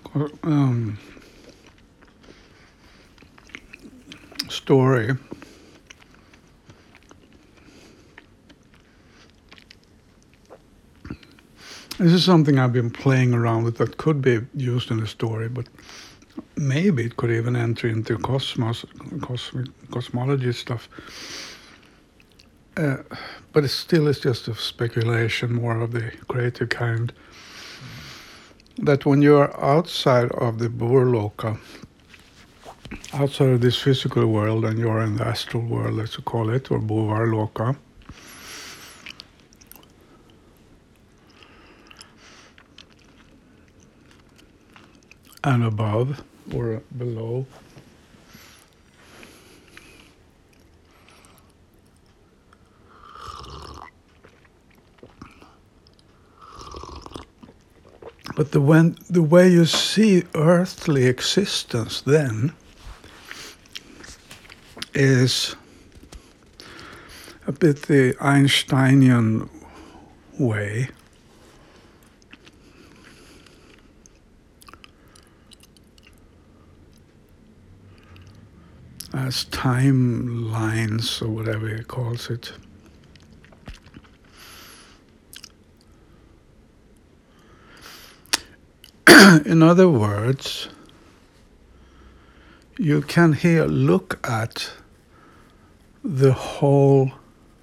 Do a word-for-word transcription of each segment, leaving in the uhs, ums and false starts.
um, story. This is something I've been playing around with that could be used in a story, but maybe it could even enter into cosmos, cosmic, cosmology stuff. Uh, but it still is just a speculation, more of the creative kind. That when you are outside of the Burloka, outside of this physical world, and you're in the astral world, let's call it, or Bhuvarloka, and above or below, but the when the way you see earthly existence then is a bit the Einsteinian way. As timelines, or whatever he calls it. In other words, you can here look at the whole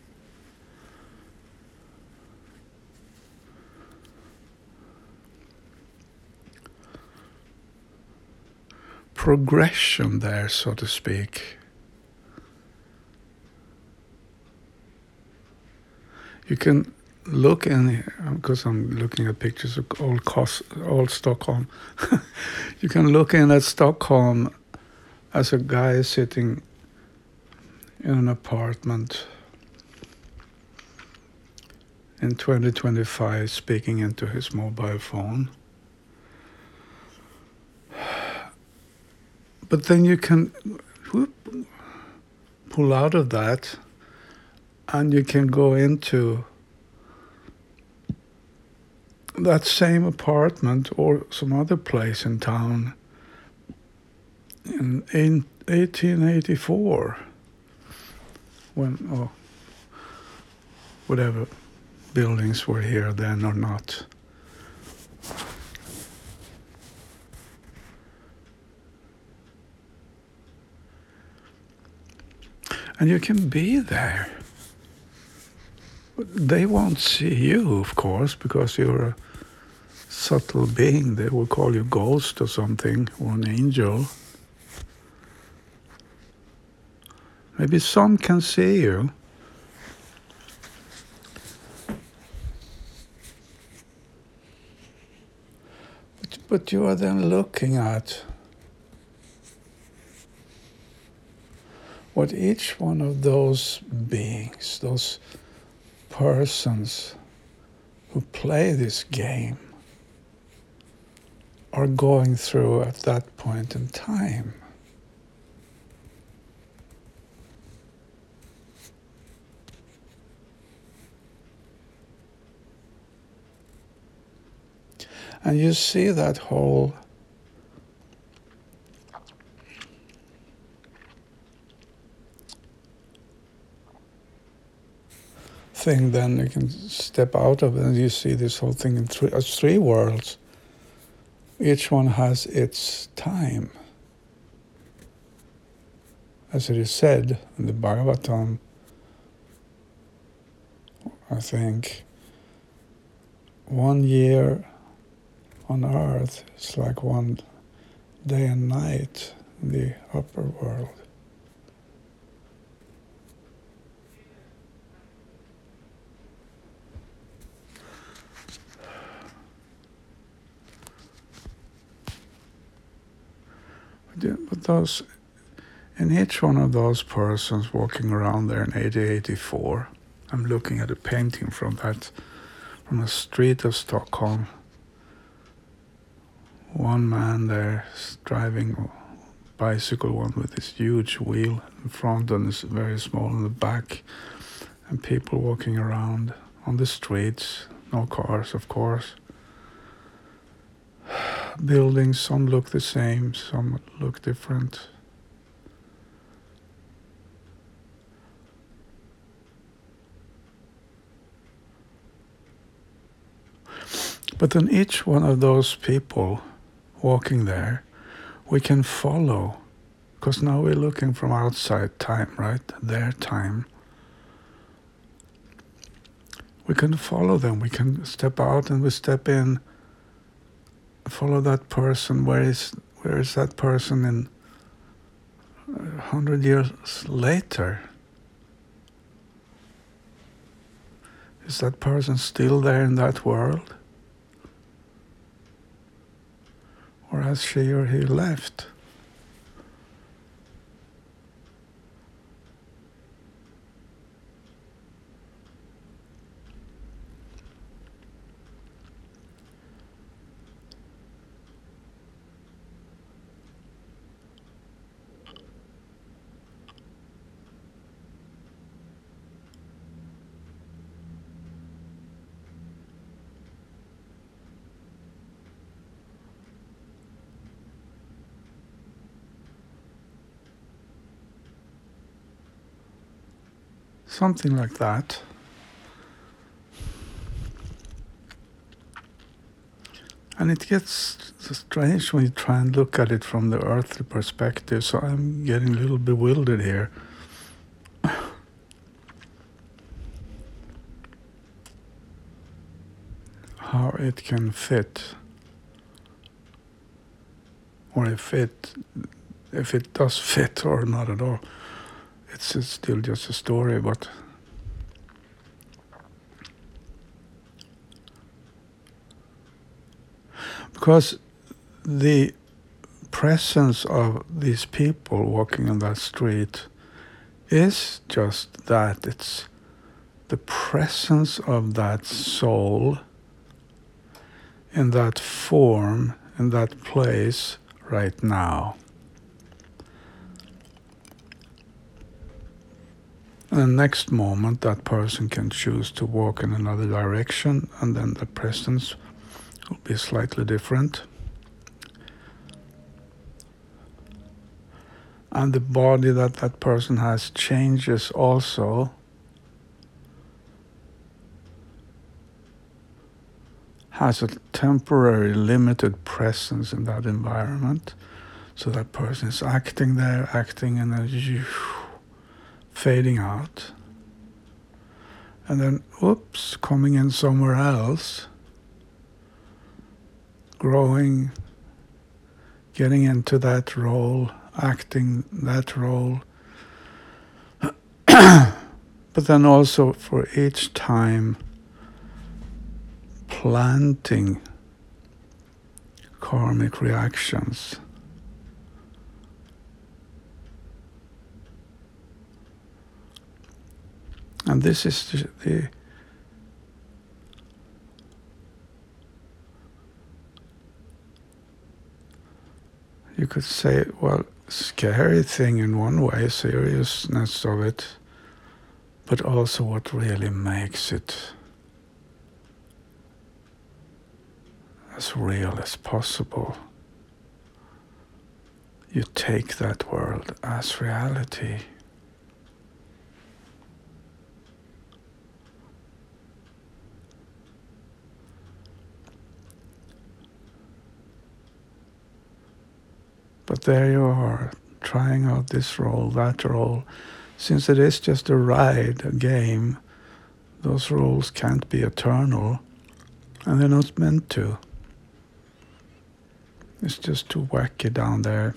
progression there, so to speak. You can look in, because I'm looking at pictures of old, Kos, old Stockholm. You can look in at Stockholm as a guy sitting in an apartment in twenty twenty-five speaking into his mobile phone. But then you can whoop, pull out of that and you can go into that same apartment or some other place in town in eighteen eighty-four, when, oh, whatever buildings were here then or not. And you can be there. They won't see you, of course, because you're a subtle being. They will call you ghost or something, or an angel. Maybe some can see you. But, but you are then looking at what each one of those beings, those persons who play this game, are going through at that point in time. And you see that whole thing, then you can step out of it and you see this whole thing in three, uh, three worlds. Each one has its time. As it is said in the Bhagavatam, I think, one year on earth is like one day and night in the upper world. But those, in each one of those persons walking around there in eighteen eighty-four, I'm looking at a painting from that, from a street of Stockholm. One man there driving a bicycle, one with this huge wheel in front and this very small in the back, and people walking around on the streets, no cars, of course. buildings, some look the same, some look different. But in each one of those people walking there, we can follow, because now we're looking from outside time, right? Their time. We can follow them. We can step out and we step in, follow that person. Where is where is that person in a hundred years later? Is that person still there in that world? Or has she or he left? Something like that. And it gets strange when you try and look at it from the earthly perspective, so I'm getting a little bewildered here. How it can fit. Or if it, if it does fit or not at all. It's, it's still just a story, but because the presence of these people walking on that street is just that. It's the presence of that soul in that form, in that place right now. And the next moment, that person can choose to walk in another direction, and then the presence will be slightly different. And the body that that person has changes also. Has a temporary limited presence in that environment. So that person is acting there, acting, and then fading out. And then, oops, coming in somewhere else. Growing, getting into that role, acting that role. But then also for each time, planting karmic reactions. And this is the, the you could say, well, scary thing in one way, seriousness of it, but also what really makes it as real as possible. You take that world as reality. But there you are, trying out this role, that role. Since it is just a ride, a game, those roles can't be eternal, and they're not meant to. It's just too wacky down there.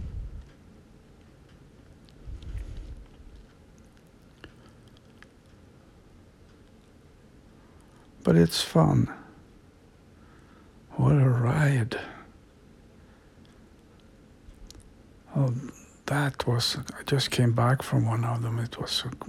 But it's fun. What a ride. Oh, that was, I just came back from one of them. It was so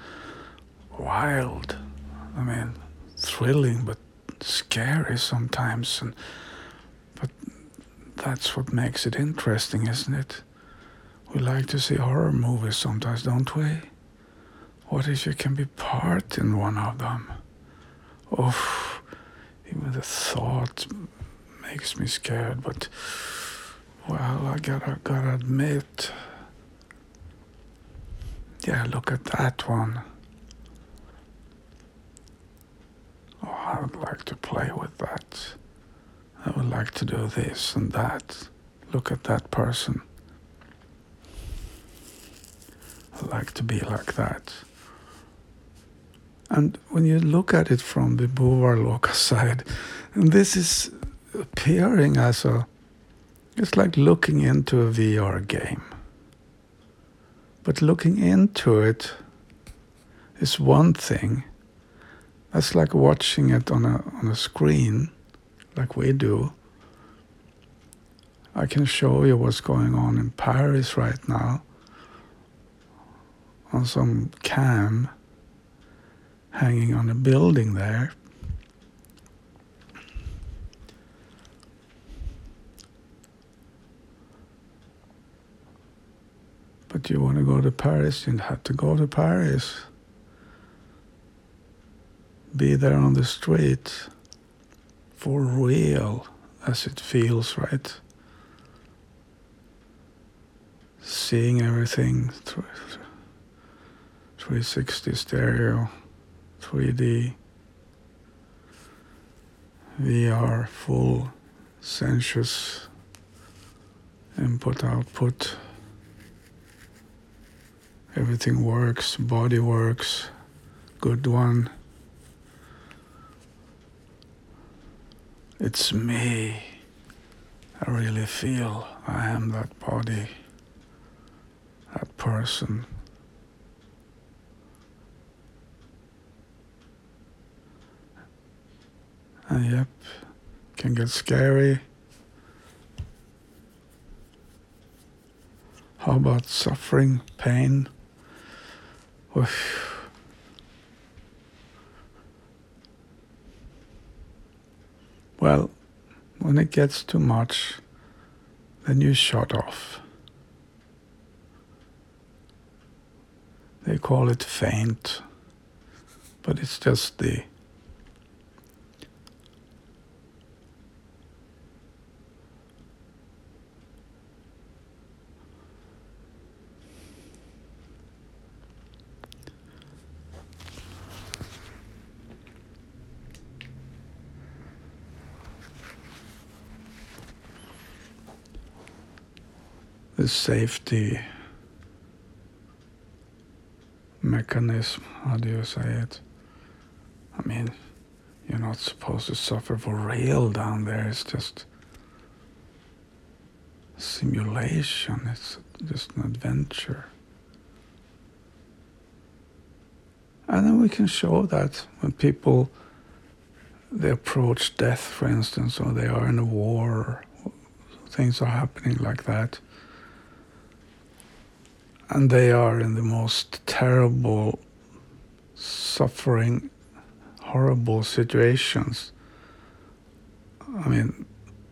wild. I mean, thrilling, but scary sometimes. And but that's what makes it interesting, isn't it? We like to see horror movies sometimes, don't we? What if you can be part in one of them? Oh, even the thought makes me scared, but well, I gotta gotta admit, yeah, look at that one. Oh, I would like to play with that. I would like to do this and that. Look at that person. I'd like to be like that. And when you look at it from the Bhuvarloka side, and this is appearing as a, it's like looking into a V R game. But looking into it is one thing. That's like watching it on a on a screen, like we do. I can show you what's going on in Paris right now on some cam hanging on a building there. But you want to go to Paris, you have to go to Paris. Be there on the street for real, as it feels, right? Seeing everything through three sixty stereo, three D, V R, full sensuous input output. Everything works, body works, good one. It's me. I really feel I am that body, that person. And yep, can get scary. How about suffering, pain? Oof. Well, when it gets too much, then you shut off. They call it faint, but it's just the the safety mechanism, how do you say it? I mean, you're not supposed to suffer for real down there. It's just simulation. It's just an adventure. And then we can show that when people, they approach death, for instance, or they are in a war, or things are happening like that. And they are in the most terrible, suffering, horrible situations. I mean,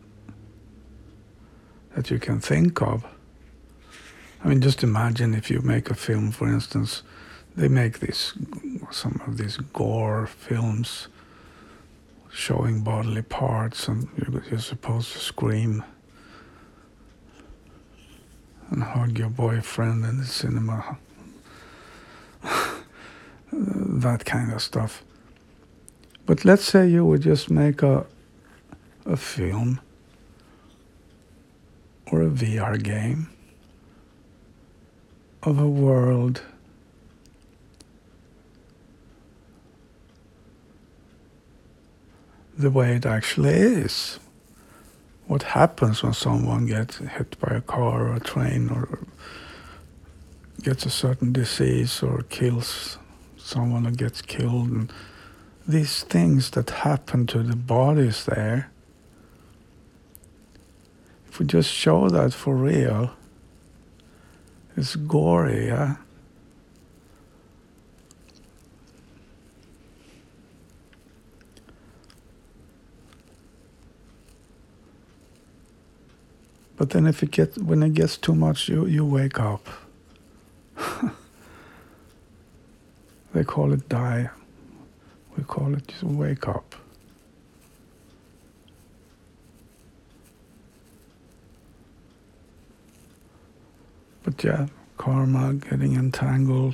that you can think of. I mean, just imagine if you make a film, for instance, they make this, some of these gore films showing bodily parts, and you're, you're supposed to scream and hug your boyfriend in the cinema. That kind of stuff. But let's say you would just make a a film or a V R game of a world the way it actually is. What happens when someone gets hit by a car or a train or gets a certain disease or kills someone or gets killed, and these things that happen to the bodies there. If we just show that for real, it's gory, yeah? But then if it gets, when it gets too much, you, you wake up. They call it die. We call it just wake up. But yeah, karma, getting entangled.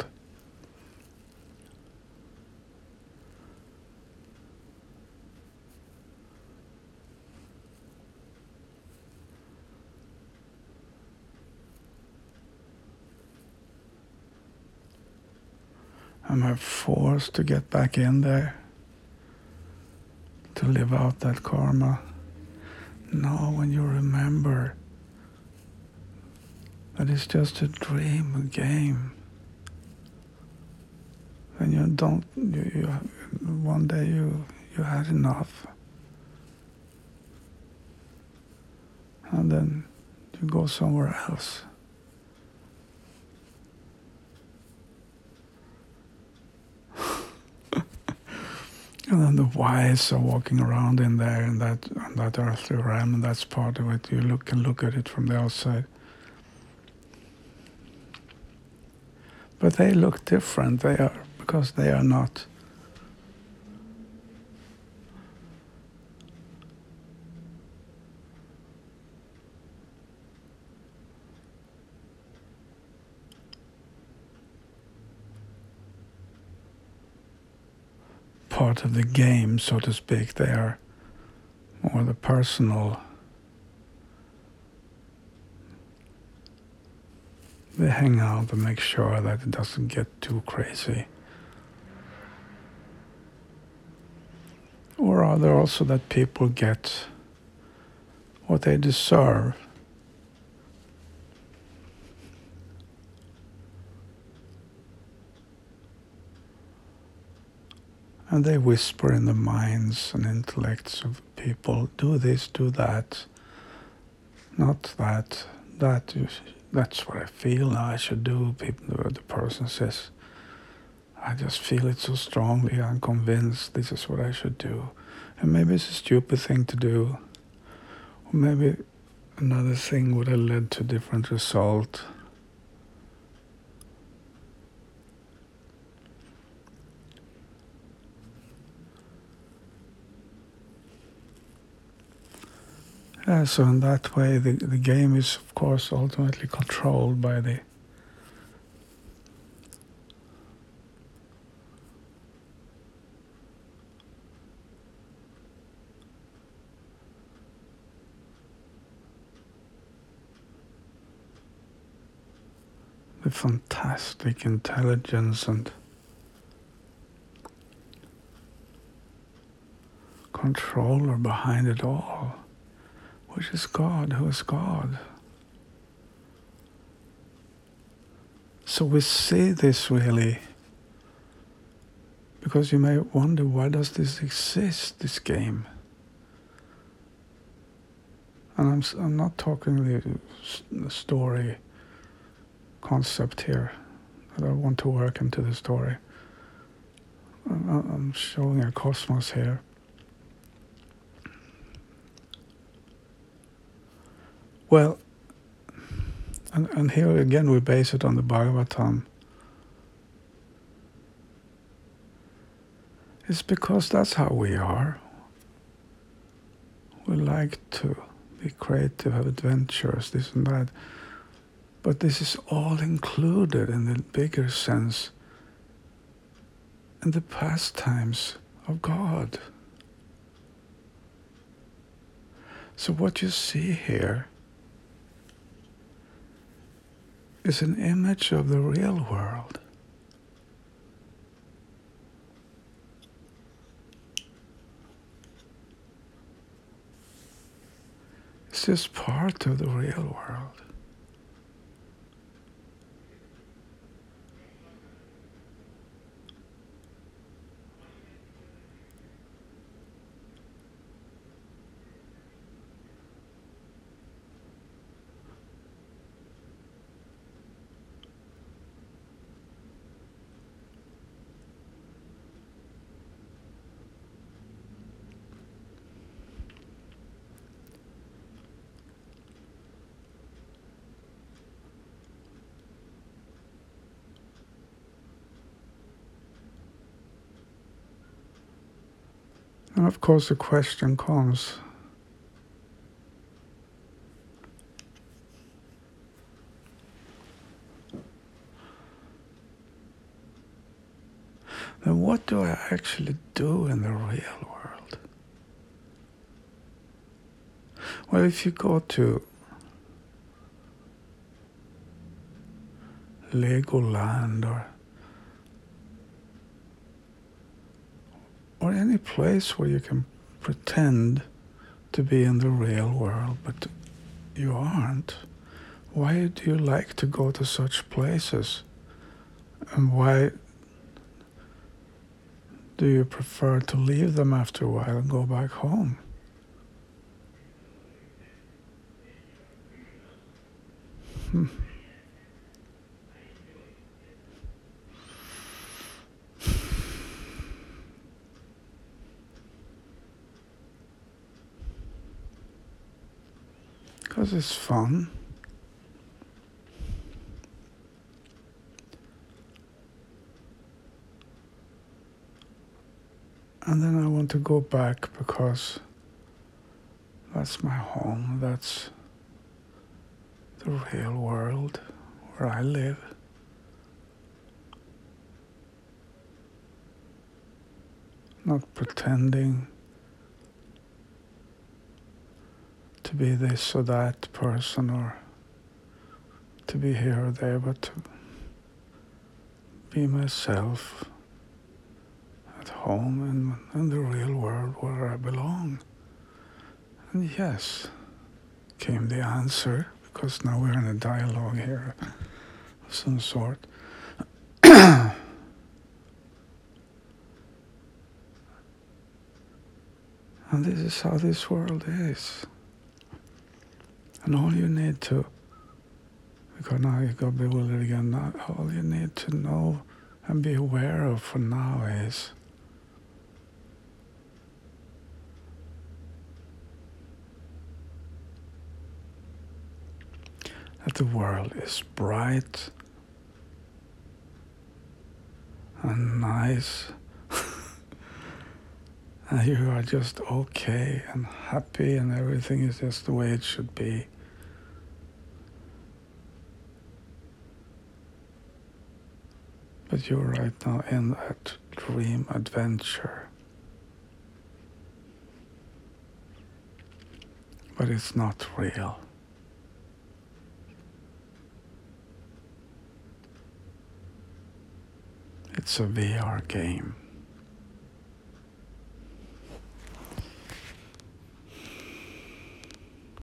Am I forced to get back in there to live out that karma? No, when you remember that it's just a dream, a game, then you don't, you, you, one day you, you had enough. And then you go somewhere else. And then the wise are walking around in there in that in that earthly realm, and that's part of it. You look can look at it from the outside. But they look different. They are because they are not part of the game, so to speak. They are more the personal. They hang out and make sure that it doesn't get too crazy. Or are there also that people get what they deserve? And they whisper in the minds and intellects of people, do this, do that, not that, that, that's what I feel now I should do. People, the person says, I just feel it so strongly, I'm convinced this is what I should do. And maybe it's a stupid thing to do. Or maybe another thing would have led to a different result. Yeah, so in that way, the, the game is, of course, ultimately controlled by the the fantastic intelligence and controller behind it all, which is God, who is God. So we see this really, because you may wonder, why does this exist, this game? And I'm, I'm not talking the, the story concept here. I don't want to work into the story. I'm showing a cosmos here. Well, and, and here again we base it on the Bhagavatam. It's because that's how we are. We like to be creative, have adventures, this and that. But this is all included in the bigger sense in the pastimes of God. So what you see here is an image of the real world. It's just part of the real world. And of course the question comes, then what do I actually do in the real world? Well, if you go to Legoland or or any place where you can pretend to be in the real world, but you aren't, why do you like to go to such places? And why do you prefer to leave them after a while and go back home? Hmm. Because it's fun. And then I want to go back because that's my home, that's the real world where I live. Not pretending to be this or that person or to be here or there, but to be myself at home and in the real world where I belong. And yes, came the answer, because now we're in a dialogue here of some sort. And this is how this world is. And all you need to, because now you got bewildered again, now all you need to know and be aware of for now is that the world is bright and nice, and you are just okay and happy, and everything is just the way it should be. But you're right now in that dream adventure. But it's not real. It's a V R game.